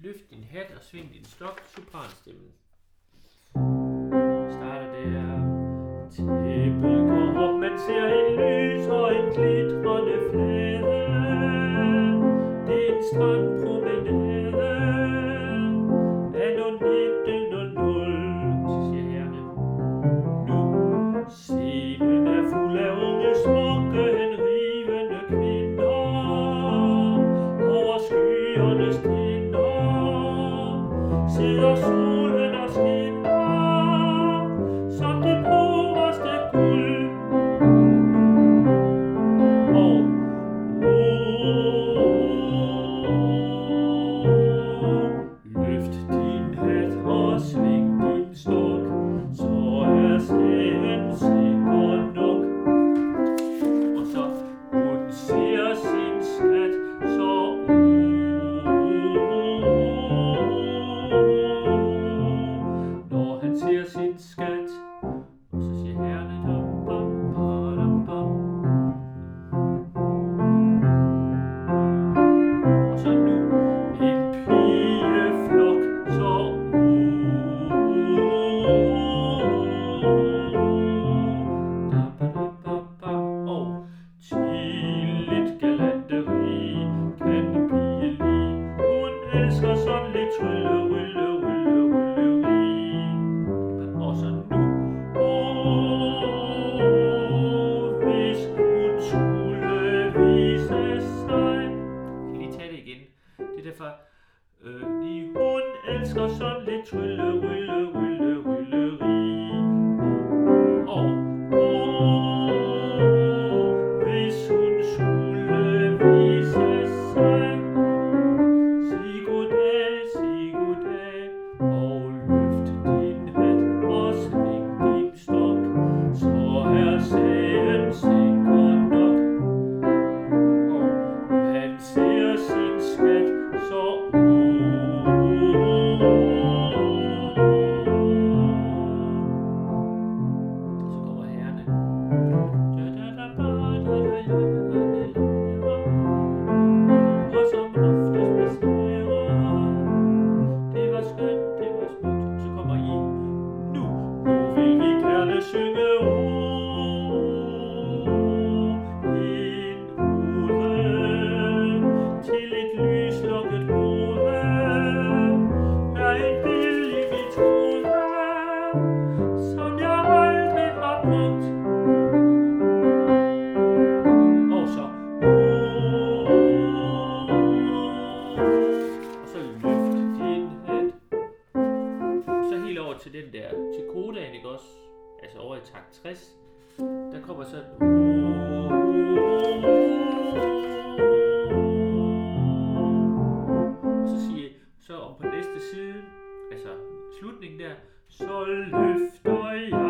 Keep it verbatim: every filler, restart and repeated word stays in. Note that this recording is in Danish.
løft din hat og sving din stok, sopranstemmen. Starter der. Tæppet går op, man ser en lys og en glitrende flade. Det er en strandpromenade. Anno nitten nul nul. Så siger herrerne. Nu. Scenen er fuld af unge, smukke, henrivende kvinder. Over skyernes tinder sidder solen og skinner, som det pureste guld. Og oh, løft din hat og sving din stok, så er sagen sikker nok. Og så hun ser sin skat, så når han ser sin skat, og så siger herrerne dam, bam, badam, bam. Og så nu en pigeflok, så dam, badam, bam, bam. Og til lidt galanteri kan en pige lide. Hun elsker sådan lidt trylle, rylle, rylle, rylleri. Og så nu. Åh, hvis hun skulle vise sig. Jeg kan lige tage det igen. Det er derfor. Øh, lige hun elsker sådan lidt trylle, rylle, rylle, rylleri. Og åh, hvis hun skulle vise sig. Sig goddag, sig goddag, og løft din hat og sving din stok, så er sagen sikker nok. Og han ser sin skat, så så kommer herrerne. Og som oftest besværer. Det var skønt, det var smukt. Så kommer I. Nu, nu vil vi gerne synge oh, en ode til et lyslukket hoved. Med en billig metode, som jeg aldrig har brugt. Og så og så løft din hat. Så helt over til den der, til kodaen, ikke også? Altså over i takt tres. Der kommer så og så siger så om på næste side, altså slutningen der, så løfter jeg